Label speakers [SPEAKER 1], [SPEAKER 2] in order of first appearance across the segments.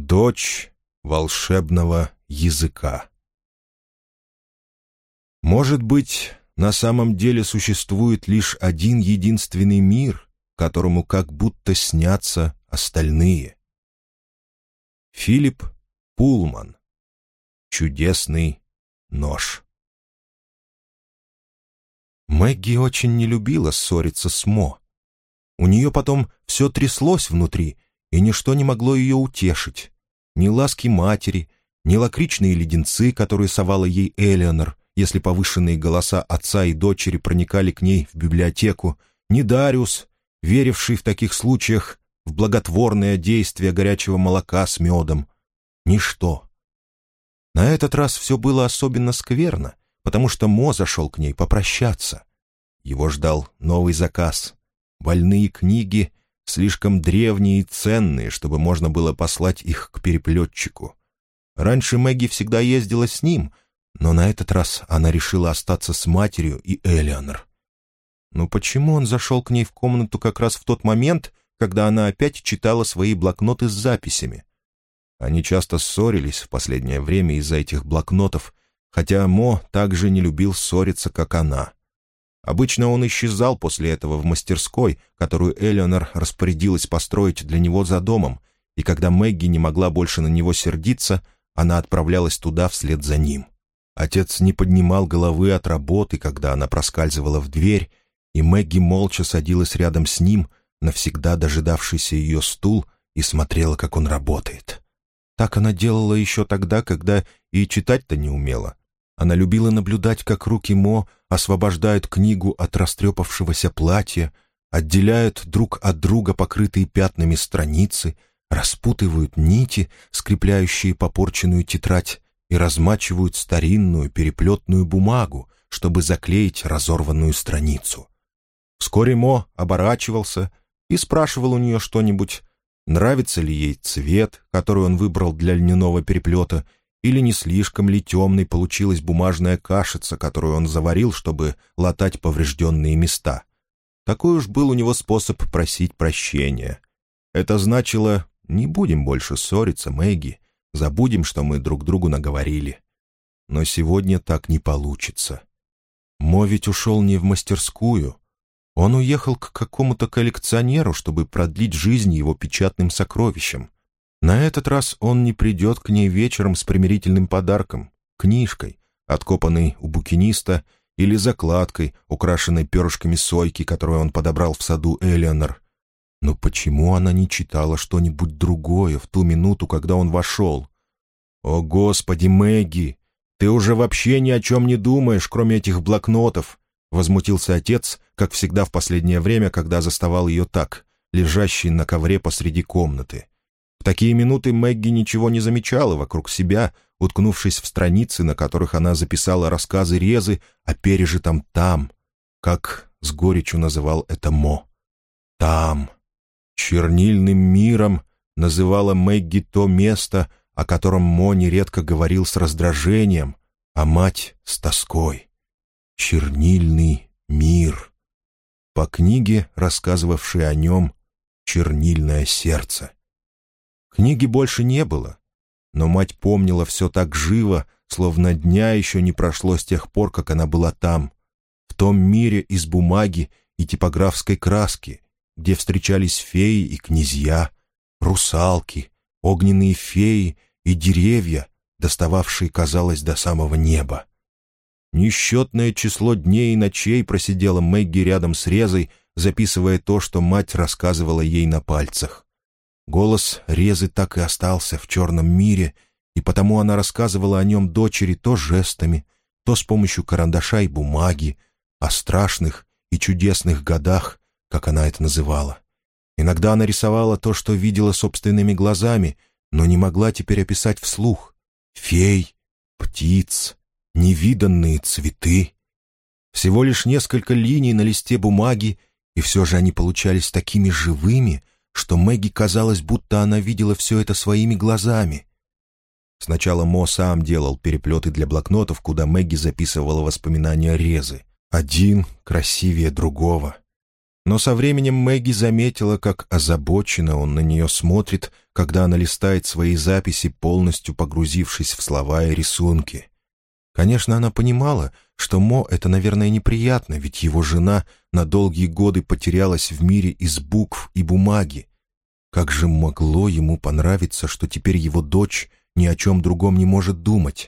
[SPEAKER 1] Дочь волшебного языка. Может быть, на самом деле существует лишь один единственный мир, которому как будто снятся остальные. Филипп Пулман. Чудесный нож. Мэгги очень не любила ссориться с Мо. У нее потом все тряслось внутри, и ничто не могло ее утешить. Ни ласки матери, ни лакричные леденцы, которые совала ей Элеонор, если повышенные голоса отца и дочери проникали к ней в библиотеку, ни Дариус, веривший в таких случаях в благотворное действие горячего молока с медом. Ничто. На этот раз все было особенно скверно, потому что Мо зашел к ней попрощаться. Его ждал новый заказ. Больные книги, слишком древние и ценные, чтобы можно было послать их к переплетчику. Раньше Мэгги всегда ездила с ним, но на этот раз она решила остаться с матерью и Элеонор. Но почему он зашел к ней в комнату как раз в тот момент, когда она опять читала свои блокноты с записями? Они часто ссорились в последнее время из-за этих блокнотов, хотя Мо также не любил ссориться, как она. Обычно он исчезал после этого в мастерской, которую Элеонор распорядилась построить для него за домом, и когда Мэгги не могла больше на него сердиться, она отправлялась туда вслед за ним. Отец не поднимал головы от работы, когда она проскальзывала в дверь, и Мэгги молча садилась рядом с ним, навсегда дожидавшийся ее стул, и смотрела, как он работает. Так она делала еще тогда, когда и читать-то не умела. Она любила наблюдать, как руки Мо освобождают книгу от растрепавшегося платья, отделяют друг от друга покрытые пятнами страницы, распутывают нити, скрепляющие попорченную тетрадь, и размачивают старинную переплетную бумагу, чтобы заклеить разорванную страницу. Вскоре Мо оборачивался и спрашивал у нее что-нибудь, нравится ли ей цвет, который он выбрал для льняного переплета, или не слишком ли темной получилась бумажная кашица, которую он заварил, чтобы латать поврежденные места. Такой уж был у него способ просить прощения. Это значило: «Не будем больше ссориться, Мэгги, забудем, что мы друг другу наговорили». Но сегодня так не получится. Мо ведь ушел не в мастерскую. Он уехал к какому-то коллекционеру, чтобы продлить жизнь его печатным сокровищем. На этот раз он не придет к ней вечером с примирительным подарком, книжкой, откопанной у букиниста, или закладкой, украшенной перышками сойки, которую он подобрал в саду Элеонор. Но почему она не читала что-нибудь другое в ту минуту, когда он вошел? «О, Господи, Мэгги, ты уже вообще ни о чем не думаешь, кроме этих блокнотов!» — возмутился отец, как всегда в последнее время, когда заставал ее так, лежащей на ковре посреди комнаты. В такие минуты Мэгги ничего не замечала вокруг себя, уткнувшись в страницы, на которых она записала рассказы Резы о пережитом там, как с горечью называл это Мо. Там. Чернильным миром называла Мэгги то место, о котором Мо нередко говорил с раздражением, а мать — с тоской. Чернильный мир. По книге, рассказывавшей о нем «Чернильное сердце». Книги больше не было, но мать помнила все так живо, словно дня еще не прошло с тех пор, как она была там, в том мире из бумаги и типографской краски, где встречались феи и князья, русалки, огненные феи и деревья, достававшие, казалось, до самого неба. Несчетное число дней и ночей просидела Мэгги рядом с Резой, записывая то, что мать рассказывала ей на пальцах. Голос Резы так и остался в черном мире, и потому она рассказывала о нем дочери то жестами, то с помощью карандаша и бумаги, о страшных и чудесных годах, как она это называла. Иногда она рисовала то, что видела собственными глазами, но не могла теперь описать вслух. Фей, птиц, невиданные цветы. Всего лишь несколько линий на листе бумаги, и все же они получались такими живыми, что Мэгги казалось, будто она видела все это своими глазами. Сначала Мо сам делал переплеты для блокнотов, куда Мэгги записывала воспоминания Резы. Один красивее другого. Но со временем Мэгги заметила, как озабоченно он на нее смотрит, когда она листает свои записи, полностью погрузившись в слова и рисунки. Конечно, она понимала, что Мо это, наверное, неприятно, ведь его жена на долгие годы потерялась в мире из букв и бумаги. Как же могло ему понравиться, что теперь его дочь ни о чем другом не может думать?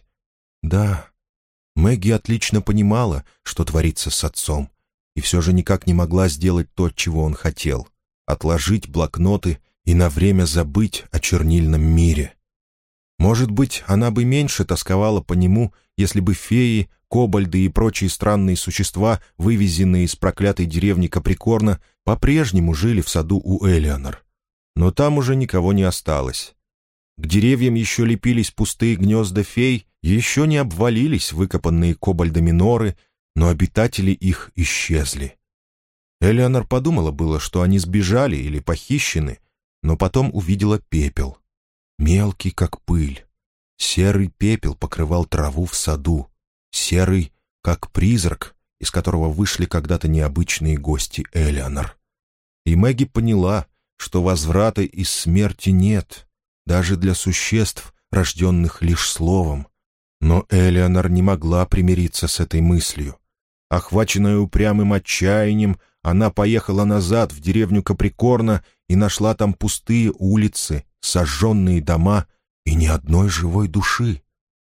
[SPEAKER 1] Да, Мэгги отлично понимала, что творится с отцом, и все же никак не могла сделать то, чего он хотел — отложить блокноты и на время забыть о чернильном мире. Может быть, она бы меньше тосковала по нему, если бы феи, кобальды и прочие странные существа, вывезенные из проклятой деревни Каприкорна, по-прежнему жили в саду у Элеонор. Но там уже никого не осталось. К деревьям еще лепились пустые гнезда фей, еще не обвалились выкопанные кобальдами норы, но обитатели их исчезли. Элеонор подумала было, что они сбежали или похищены, но потом увидела пепел. Мелкий, как пыль. Серый пепел покрывал траву в саду. Серый, как призрак, из которого вышли когда-то необычные гости Элеонор. И Мэгги поняла, что возврата из смерти нет, даже для существ, рожденных лишь словом. Но Элеонор не могла примириться с этой мыслью. Охваченная упрямым отчаянием, она поехала назад в деревню Каприкорна и нашла там пустые улицы, сожженные дома и ни одной живой души.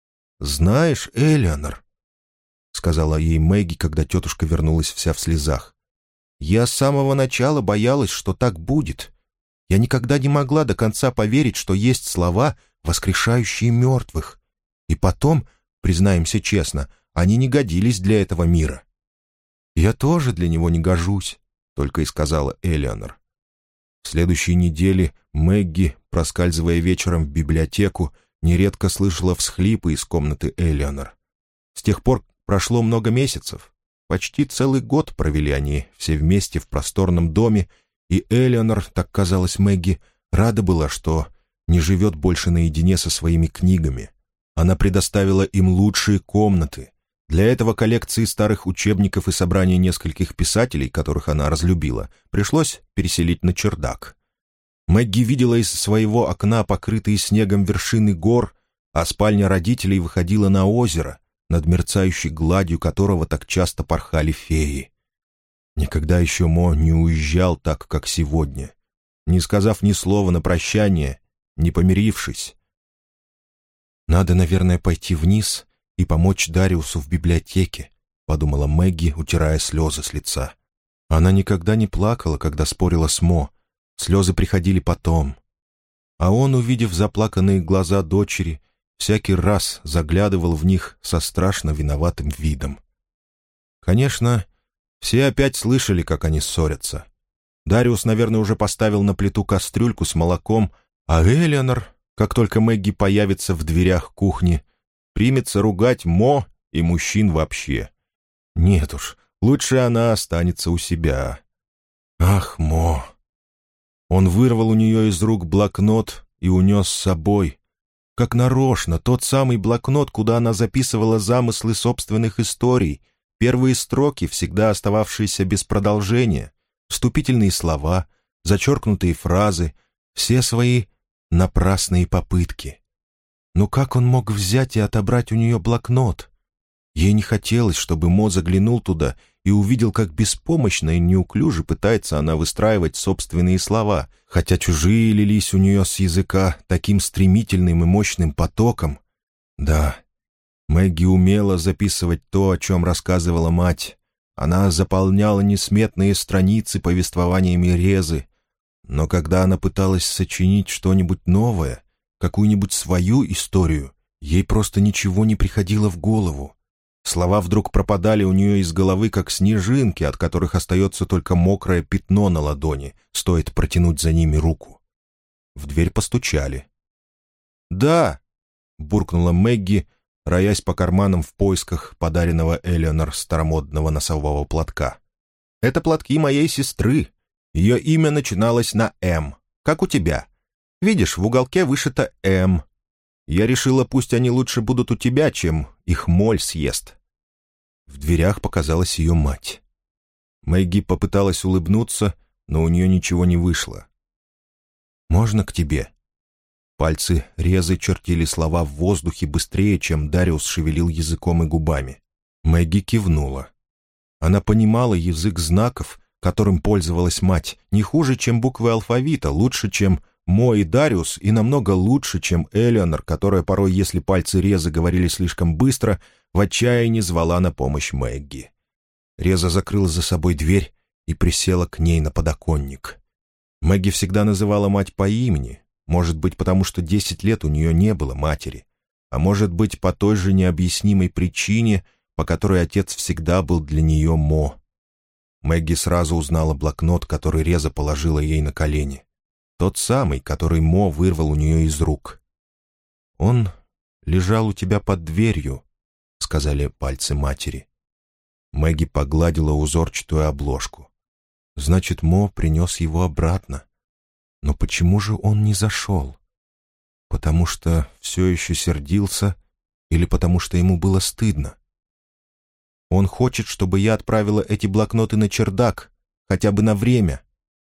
[SPEAKER 1] «Знаешь, Элеонор», — сказала ей Мэгги, когда тетушка вернулась вся в слезах, «я с самого начала боялась, что так будет. Я никогда не могла до конца поверить, что есть слова, воскрешающие мертвых. И потом, признаемся честно, они не годились для этого мира». «Я тоже для него не гожусь», — только и сказала Элеонор. В следующей неделе Мэгги, проскальзывая вечером в библиотеку, нередко слышала всхлипы из комнаты Элеонор. С тех пор прошло много месяцев. Почти целый год провели они все вместе в просторном доме, и Элеонор, так казалось Мэгги, рада была, что не живет больше наедине со своими книгами. Она предоставила им лучшие комнаты. Для этого коллекции старых учебников и собрания нескольких писателей, которых она разлюбила, пришлось переселить на чердак. Мэгги видела из своего окна покрытые снегом вершины гор, а спальня родителей выходила на озеро, над мерцающей гладью которого так часто порхали феи. Никогда еще Мо не уезжал так, как сегодня, не сказав ни слова на прощание, не помирившись. «Надо, наверное, пойти вниз и помочь Дариусу в библиотеке», — подумала Мэгги, утирая слезы с лица. Она никогда не плакала, когда спорила с Мо. Слезы приходили потом. А он, увидев заплаканные глаза дочери, всякий раз заглядывал в них со страшно виноватым видом. Конечно, все опять слышали, как они ссорятся. Дариус, наверное, уже поставил на плиту кастрюльку с молоком, а Элеонор, как только Мэгги появится в дверях кухни, примется ругать Мо и мужчин вообще. Нет уж, лучше она останется у себя. Ах, Мо! Он вырвал у нее из рук блокнот и унес с собой. Как нарочно, тот самый блокнот, куда она записывала замыслы собственных историй, первые строки, всегда остававшиеся без продолжения, вступительные слова, зачеркнутые фразы, все свои напрасные попытки. Но как он мог взять и отобрать у нее блокнот? Ей не хотелось, чтобы Мо заглянул туда и увидел, как беспомощно и неуклюже пытается она выстраивать собственные слова, хотя чужие лились у нее с языка таким стремительным и мощным потоком. Да, Мэгги умела записывать то, о чем рассказывала мать. Она заполняла несметные страницы повествованиями Резы. Но когда она пыталась сочинить что-нибудь новое, какую-нибудь свою историю, ей просто ничего не приходило в голову. Слова вдруг пропадали у нее из головы, как снежинки, от которых остается только мокрое пятно на ладони, стоит протянуть за ними руку. В дверь постучали. «Да!» — буркнула Мэгги, роясь по карманам в поисках подаренного Элеонор старомодного носового платка. «Это платки моей сестры. Ее имя начиналось на «М», как у тебя. Видишь, в уголке вышито «М». Я решила, пусть они лучше будут у тебя, чем их моль съест». В дверях показалась ее мать. Мэгги попыталась улыбнуться, но у нее ничего не вышло. «Можно к тебе?» Пальцы Резы чертили слова в воздухе быстрее, чем Дариус шевелил языком и губами. Мэгги кивнула. Она понимала язык знаков, которым пользовалась мать, не хуже, чем буквы алфавита, лучше, чем Мо и Дариус, и намного лучше, чем Элеонор, которая порой, если пальцы Резы говорили слишком быстро, в отчаянии звала на помощь Мэгги. Реза закрыла за собой дверь и присела к ней на подоконник. Мэгги всегда называла мать по имени, может быть, потому что 10 лет у нее не было матери, а может быть, по той же необъяснимой причине, по которой отец всегда был для нее Мо. Мэгги сразу узнала блокнот, который Реза положила ей на колени. Тот самый, который Мо вырвал у нее из рук. «Он лежал у тебя под дверью», — сказали пальцы матери. Мэгги погладила узорчатую обложку. «Значит, Мо принес его обратно. Но почему же он не зашел? Потому что все еще сердился или потому что ему было стыдно? Он хочет, чтобы я отправила эти блокноты на чердак, хотя бы на время».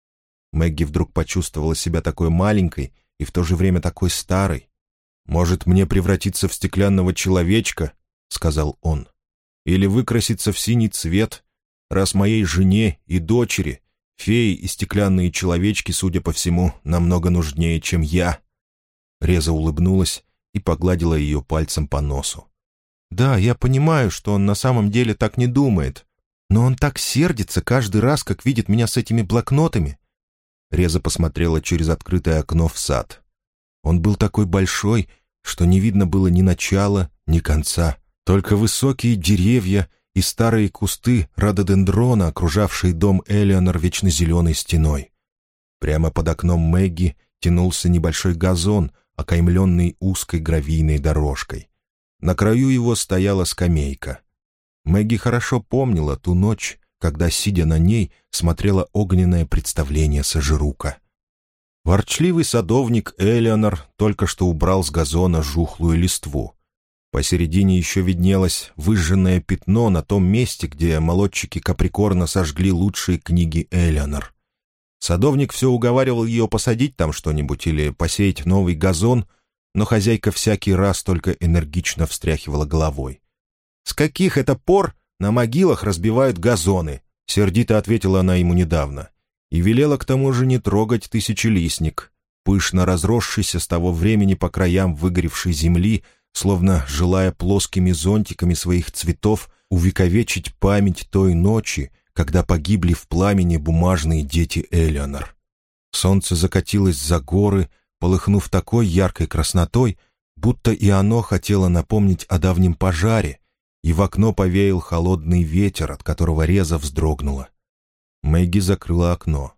[SPEAKER 1] Мэгги вдруг почувствовала себя такой маленькой и в то же время такой старой. «Может, мне превратиться в стеклянного человечка?» — сказал он. «Или выкраситься в синий цвет, раз моей жене и дочери феи и стеклянные человечки, судя по всему, намного нужнее, чем я». Реза улыбнулась и погладила ее пальцем по носу. «Да, я понимаю, что он на самом деле так не думает, но он так сердится каждый раз, как видит меня с этими блокнотами». Реза посмотрела через открытое окно в сад. Он был такой большой, что не видно было ни начала, ни конца, только высокие деревья и старые кусты рододендрона, окружавшие дом Элеонор вечно зеленой стеной. Прямо под окном Мэгги тянулся небольшой газон, окаймленный узкой гравийной дорожкой. На краю его стояла скамейка. Мэгги хорошо помнила ту ночь, когда, сидя на ней, смотрела огненное представление Сажирука. Ворчливый садовник Элеонор только что убрал с газона жухлую листву. Посередине еще виднелось выжженное пятно на том месте, где молодчики Каприкорна сожгли лучшие книги Элеонор. Садовник все уговаривал ее посадить там что-нибудь или посеять новый газон, но хозяйка всякий раз только энергично встряхивала головой. «С каких это пор на могилах разбивают газоны?» — сердито ответила она ему недавно. И велела к тому же не трогать тысячелистник, пышно разросшийся с того времени по краям выгоревшей земли, словно желая плоскими зонтиками своих цветов увековечить память той ночи, когда погибли в пламени бумажные дети Элеонор. Солнце закатилось за горы, полыхнув такой яркой краснотой, будто и оно хотело напомнить о давнем пожаре, и в окно повеял холодный ветер, от которого Реза вздрогнула. Мэгги закрыла окно.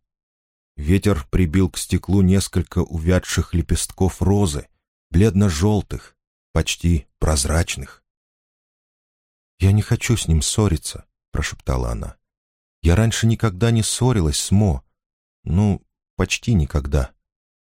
[SPEAKER 1] Ветер прибил к стеклу несколько увядших лепестков розы, бледно-желтых, почти прозрачных. «Я не хочу с ним ссориться», — прошептала она. «Я раньше никогда не ссорилась с Мо. Ну, почти никогда».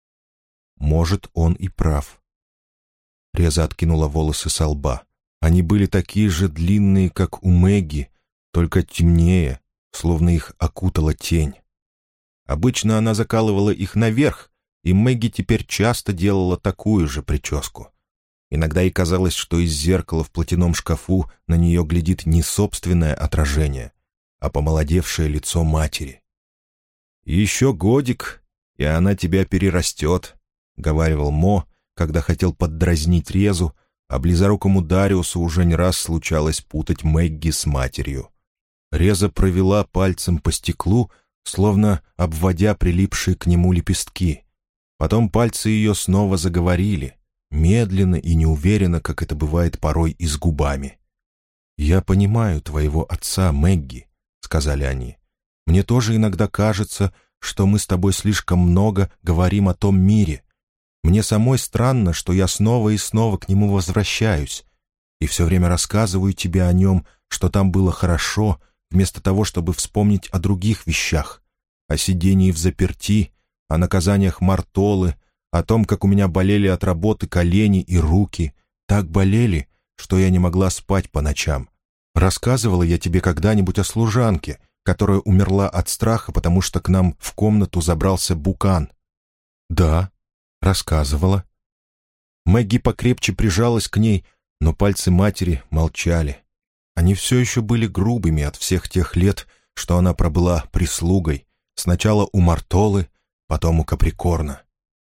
[SPEAKER 1] Может, он и прав. Реза откинула волосы со лба. Они были такие же длинные, как у Мэгги, только темнее, словно их окутала тень. Обычно она закалывала их наверх, и Мэгги теперь часто делала такую же прическу. Иногда ей казалось, что из зеркала в платяном шкафу на нее глядит не собственное отражение, а помолодевшее лицо матери. «Еще годик, и она тебя перерастет», — говаривал Мо, когда хотел поддразнить Резу, а близорукому Дариусу уже не раз случалось путать Мэгги с матерью. Реза провела пальцем по стеклу, словно обводя прилипшие к нему лепестки. Потом пальцы ее снова заговорили, медленно и неуверенно, как это бывает порой и с губами. «Я понимаю твоего отца, Мэгги», — сказали они. «Мне тоже иногда кажется, что мы с тобой слишком много говорим о том мире. Мне самой странно, что я снова и снова к нему возвращаюсь и все время рассказываю тебе о нем, что там было хорошо, вместо того, чтобы вспомнить о других вещах, о сидении взаперти, о наказаниях Мартолы, о том, как у меня болели от работы колени и руки, так болели, что я не могла спать по ночам. Рассказывала я тебе когда-нибудь о служанке, которая умерла от страха, потому что к нам в комнату забрался Букан?» «Да, рассказывала». Мэгги покрепче прижалась к ней, но пальцы матери молчали. Они все еще были грубыми от всех тех лет, что она пробыла прислугой, сначала у Мартолы, потом у Каприкорна.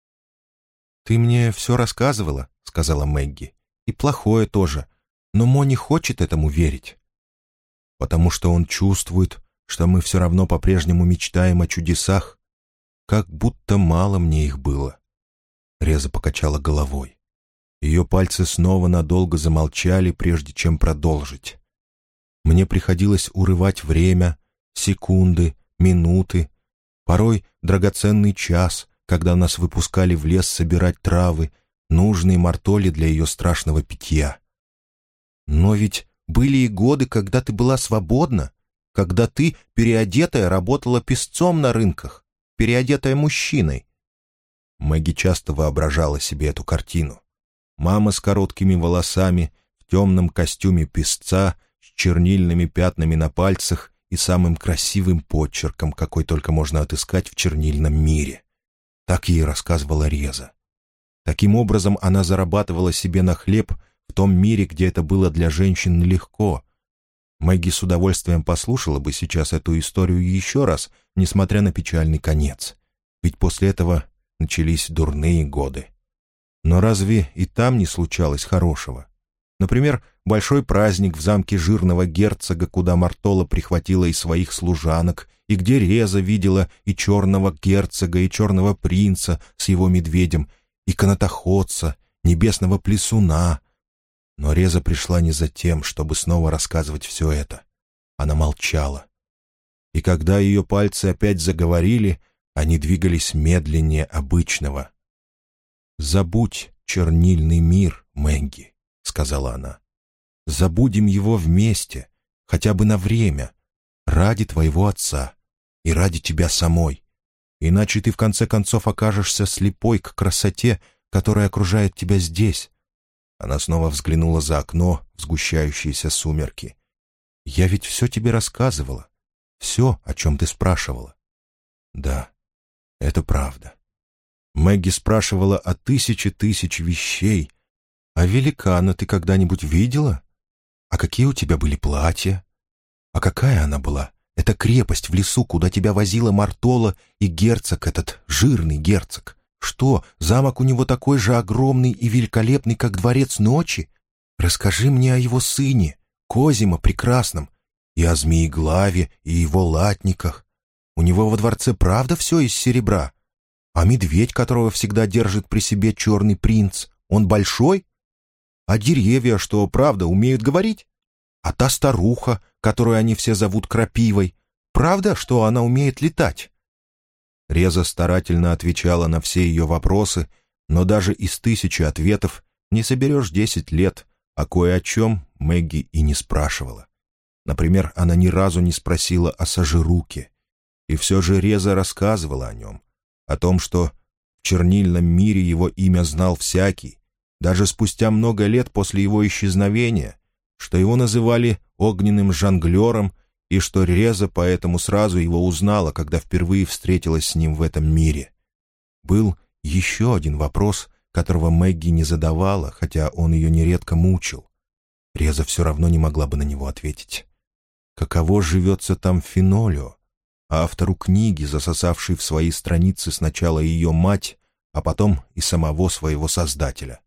[SPEAKER 1] «Ты мне все рассказывала», — сказала Мэгги, — «и плохое тоже, но Мо не хочет этому верить». «Потому что он чувствует, что мы все равно по-прежнему мечтаем о чудесах, как будто мало мне их было». Реза покачала головой. Ее пальцы снова надолго замолчали, прежде чем продолжить. Мне приходилось урывать время, секунды, минуты, порой драгоценный час, когда нас выпускали в лес собирать травы, нужные Мартоле для ее страшного питья. Но ведь были и годы, когда ты была свободна, когда ты, переодетая, работала песцом на рынках, переодетая мужчиной. Мэгги часто воображала себе эту картину. Мама с короткими волосами, в темном костюме песца, с чернильными пятнами на пальцах и самым красивым почерком, какой только можно отыскать в чернильном мире. Так ей рассказывала Реза. Таким образом она зарабатывала себе на хлеб в том мире, где это было для женщин нелегко. Мэгги с удовольствием послушала бы сейчас эту историю еще раз, несмотря на печальный конец. Ведь после этого начались дурные годы. Но разве и там не случалось хорошего? Например, большой праздник в замке жирного герцога, куда Мартола прихватила и своих служанок, и где Реза видела и черного герцога, и черного принца с его медведем, и канатоходца, небесного плесуна. Но Реза пришла не за тем, чтобы снова рассказывать все это. Она молчала. И когда ее пальцы опять заговорили, они двигались медленнее обычного. «Забудь чернильный мир, Мэгги», — сказала она. «Забудем его вместе, хотя бы на время, ради твоего отца и ради тебя самой. Иначе ты в конце концов окажешься слепой к красоте, которая окружает тебя здесь». Она снова взглянула за окно в сгущающиеся сумерки. «Я ведь все тебе рассказывала, все, о чем ты спрашивала». «Да, это правда». Мэгги спрашивала о тысяче тысяч вещей. «А великана ты когда-нибудь видела? А какие у тебя были платья? А какая она была? Это крепость в лесу, куда тебя возила Мартола и герцог этот, жирный герцог. Что, замок у него такой же огромный и великолепный, как дворец ночи? Расскажи мне о его сыне, Козимо прекрасном, и о Змееглаве, и его латниках. У него во дворце правда все из серебра? А медведь, которого всегда держит при себе черный принц, он большой? А деревья, что правда, умеют говорить? А та старуха, которую они все зовут Крапивой, правда, что она умеет летать?» Реза старательно отвечала на все ее вопросы, но даже из 1000 ответов не соберешь 10 лет, а кое о чем Мэгги и не спрашивала. Например, она ни разу не спросила о Сажируке. И все же Реза рассказывала о нем, о том, что в чернильном мире его имя знал всякий, даже спустя много лет после его исчезновения, что его называли огненным жонглером, и что Реза поэтому сразу его узнала, когда впервые встретилась с ним в этом мире. Был еще один вопрос, которого Мэгги не задавала, хотя он ее нередко мучил. Реза все равно не могла бы на него ответить. Каково живется там Фенолио, автору книги, засосавшей в свои страницы сначала ее мать, а потом и самого своего создателя?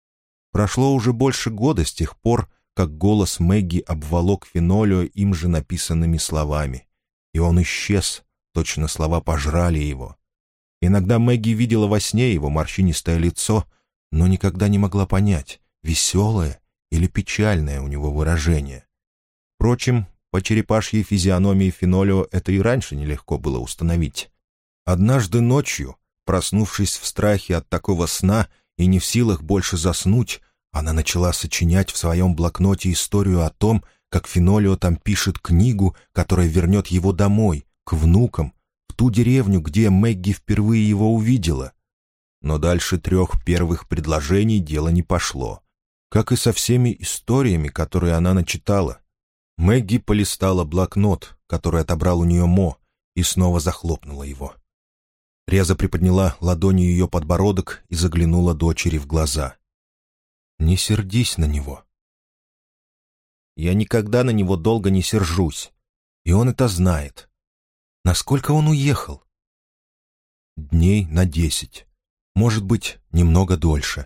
[SPEAKER 1] Прошло уже больше года с тех пор, как голос Мэгги обволок Фенолио им же написанными словами, и он исчез, точно слова пожрали его. Иногда Мэгги видела во сне его морщинистое лицо, но никогда не могла понять, веселое или печальное у него выражение. Впрочем, по черепашьей физиономии Фенолио это и раньше нелегко было установить. Однажды ночью, проснувшись в страхе от такого сна и не в силах больше заснуть, она начала сочинять в своем блокноте историю о том, как Фенолио там пишет книгу, которая вернет его домой, к внукам, в ту деревню, где Мэгги впервые его увидела. Но дальше 3 первых предложений дело не пошло, как и со всеми историями, которые она начитала. Мэгги полистала блокнот, который отобрал у нее Мо, и снова захлопнула его. Реза приподняла ладонью ее подбородок и заглянула дочери в глаза. «Не сердись на него». «Я никогда на него долго не сержусь, и он это знает. Насколько он уехал?» «Дней на 10. Может быть, немного дольше».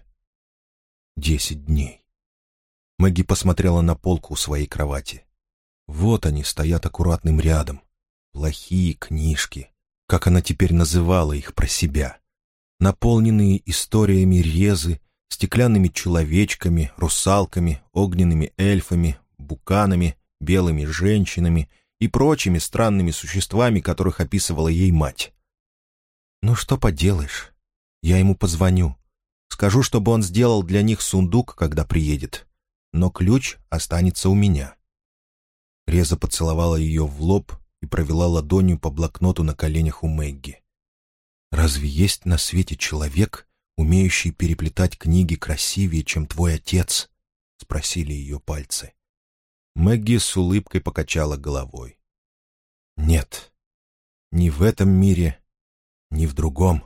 [SPEAKER 1] 10 дней. Мэгги посмотрела на полку у своей кровати. Вот они стоят аккуратным рядом. Плохие книжки, как она теперь называла их про себя, наполненные историями Резы, стеклянными человечками, русалками, огненными эльфами, буканами, белыми женщинами и прочими странными существами, которых описывала ей мать. «Ну что поделаешь, я ему позвоню. Скажу, чтобы он сделал для них сундук, когда приедет. Но ключ останется у меня». Реза поцеловала ее в лоб и провела ладонью по блокноту на коленях у Мэгги. «Разве есть на свете человек, умеющий переплетать книги красивее, чем твой отец?» — спросили ее пальцы. Мэгги с улыбкой покачала головой. «Нет, ни в этом мире, ни в другом».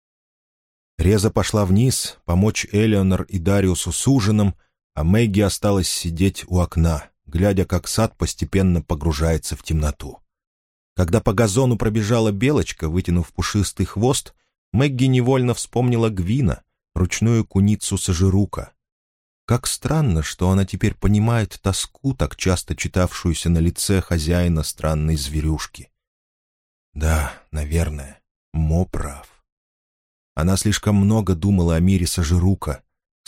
[SPEAKER 1] Реза пошла вниз, помочь Элеонор и Дариусу с ужином, а Мэгги осталась сидеть у окна, глядя, как сад постепенно погружается в темноту. Когда по газону пробежала белочка, вытянув пушистый хвост, Мэгги невольно вспомнила Гвина, ручную куницу Сажирука. Как странно, что она теперь понимает тоску, так часто читавшуюся на лице хозяина странной зверюшки. Да, наверное, Мо прав. Она слишком много думала о мире Сажирука.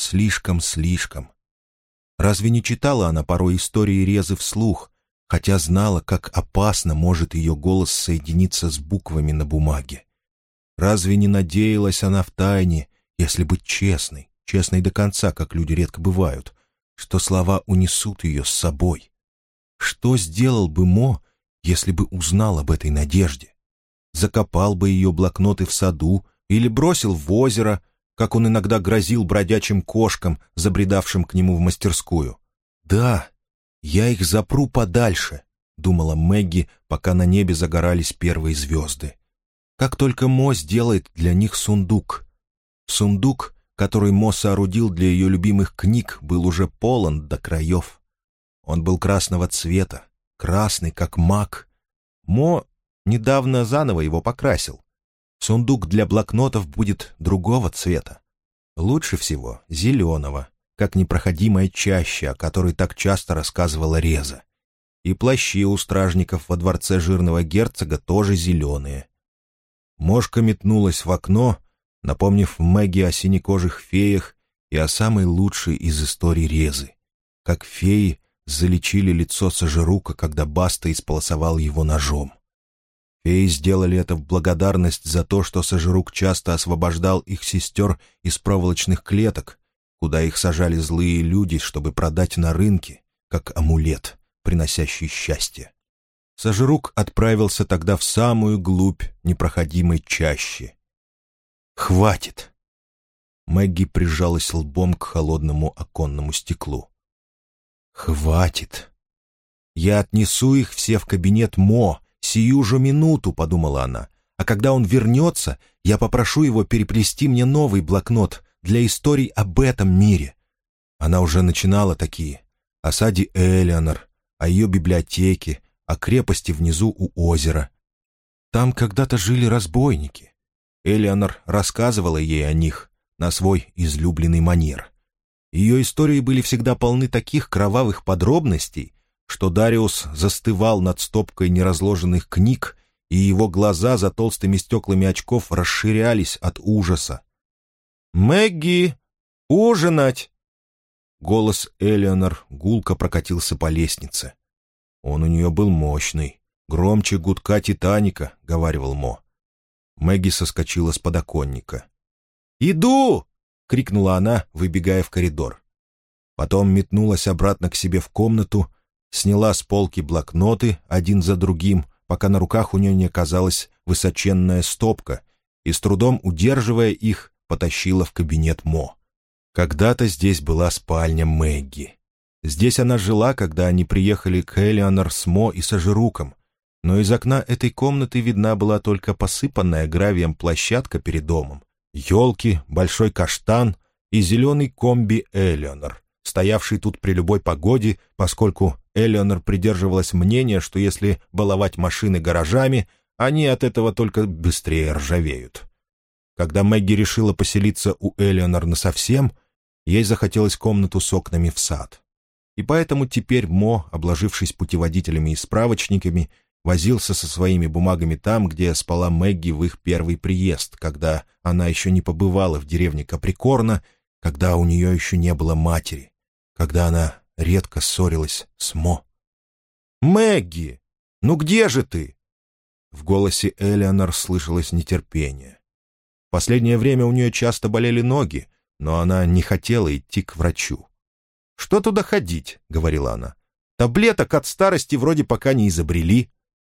[SPEAKER 1] Слишком. Разве не читала она порой истории Резы вслух, хотя знала, как опасно может ее голос соединиться с буквами на бумаге? Разве не надеялась она втайне, если быть честной до конца, как люди редко бывают, что слова унесут ее с собой? Что сделал бы Мо, если бы узнал об этой надежде? Закопал бы ее блокноты в саду или бросил в озеро, как он иногда грозил бродячим кошкам, забредавшим к нему в мастерскую? «Да, я их запру подальше», — думала Мэгги, пока на небе загорались первые звезды. «Как только Мо сделает для них сундук». Сундук, который Мо соорудил для ее любимых книг, был уже полон до краев. Он был красного цвета, красный, как мак. Мо недавно заново его покрасил. Сундук для блокнотов будет другого цвета. Лучше всего зеленого, как непроходимая чаща, о которой так часто рассказывала Реза. И плащи у стражников во дворце жирного герцога тоже зеленые. Мошка метнулась в окно, напомнив Мэгги о синекожих феях и о самой лучшей из историй Резы. Как феи залечили лицо Сажирука, когда Баста исполосовал его ножом. Феи сделали это в благодарность за то, что Сажирук часто освобождал их сестер из проволочных клеток, куда их сажали злые люди, чтобы продать на рынке, как амулет, приносящий счастье. Сажирук отправился тогда в самую глубь непроходимой чащи. «Хватит!» Мэгги прижалась лбом к холодному оконному стеклу. «Хватит! Я отнесу их все в кабинет Мо, сию же минуту», — подумала она, «а когда он вернется, я попрошу его переплести мне новый блокнот для историй об этом мире». Она уже начинала такие: о саде Элеонор, о ее библиотеке, о крепости внизу у озера. Там когда-то жили разбойники. Элеонор рассказывала ей о них на свой излюбленный манер. Ее истории были всегда полны таких кровавых подробностей, что Дариус застывал над стопкой неразложенных книг, и его глаза за толстыми стеклами очков расширялись от ужаса. «Мэгги, ужинать!» Голос Элеонор гулко прокатился по лестнице. Он у нее был мощный, громче гудка «Титаника», — говаривал Мо. Мэгги соскочила с подоконника. «Иду!» — крикнула она, выбегая в коридор. Потом метнулась обратно к себе в комнату, сняла с полки блокноты один за другим, пока на руках у нее не оказалась высоченная стопка, и, с трудом удерживая их, потащила в кабинет Мо. Когда-то здесь была спальня Мэгги. Здесь она жила, когда они приехали к Элеонор с Мо и Сажируком, но из окна этой комнаты видна была только посыпанная гравием площадка перед домом, елки, большой каштан и зеленый комби Элеонор, стоявший тут при любой погоде, поскольку Элеонор придерживалась мнения, что если баловать машины гаражами, они от этого только быстрее ржавеют. Когда Мэгги решила поселиться у Элеонор насовсем, ей захотелось комнату с окнами в сад. И поэтому теперь Мо, обложившись путеводителями и справочниками, возился со своими бумагами там, где спала Мэгги в их первый приезд, когда она еще не побывала в деревне Каприкорна, когда у нее еще не было матери, когда она редко ссорилась с Мо. «Мэгги, ну где же ты?» В голосе Элеонор слышалось нетерпение. В последнее время у нее часто болели ноги, но она не хотела идти к врачу. «Что туда ходить?» — говорила она. «Таблеток от старости вроде пока не изобрели».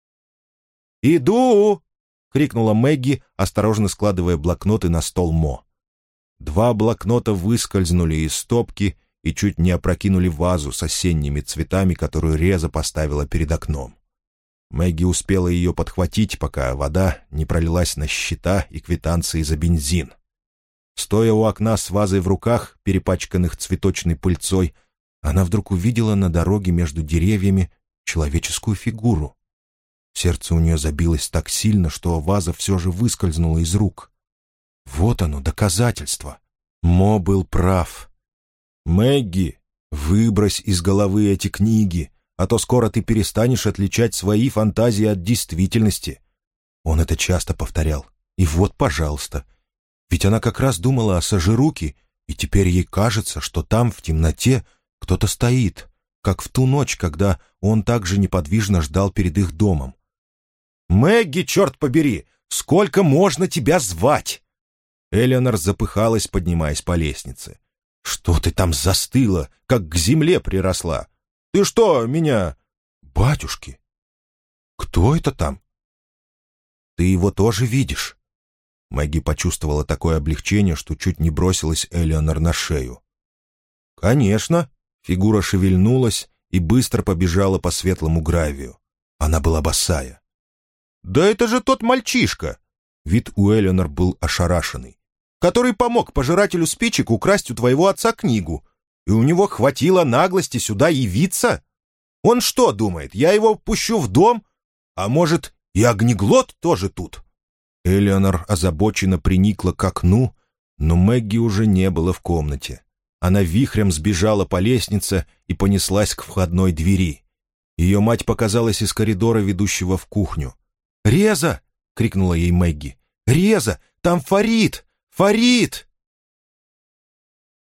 [SPEAKER 1] «Иду!» — крикнула Мэгги, осторожно складывая блокноты на стол Мо. 2 блокнота выскользнули из стопки и чуть не опрокинули вазу с осенними цветами, которую Реза поставила перед окном. Мэгги успела ее подхватить, пока вода не пролилась на счета и квитанции за бензин. Стоя у окна с вазой в руках, перепачканных цветочной пыльцой, она вдруг увидела на дороге между деревьями человеческую фигуру. Сердце у нее забилось так сильно, что ваза все же выскользнула из рук. Вот оно, доказательство. Мо был прав. «Мэгги, выбрось из головы эти книги, а то скоро ты перестанешь отличать свои фантазии от действительности». Он это часто повторял. И вот, пожалуйста. Ведь она как раз думала о Сажируке, и теперь ей кажется, что там, в темноте, кто-то стоит, как в ту ночь, когда он так же неподвижно ждал перед их домом. «Мэгги, черт побери, сколько можно тебя звать?» Элеонор запыхалась, поднимаясь по лестнице. «Что ты там застыла, как к земле приросла? Ты что, меня...» «Батюшки, кто это там?» «Ты его тоже видишь?» Мэгги почувствовала такое облегчение, что чуть не бросилась Элеонор на шею. «Конечно!» — фигура шевельнулась и быстро побежала по светлому гравию. Она была босая. «Да это же тот мальчишка!» Вид у Элеонор был ошарашенный. «Который помог пожирателю спичек украсть у твоего отца книгу. И у него хватило наглости сюда явиться? Он что думает, я его пущу в дом? А может, и Огнеглот тоже тут?» Элеонор озабоченно приникла к окну, но Мэгги уже не было в комнате. Она вихрем сбежала по лестнице и понеслась к входной двери. Ее мать показалась из коридора, ведущего в кухню. «Реза!» — крикнула ей Мэгги. «Реза! Там Фарид! Фарид!»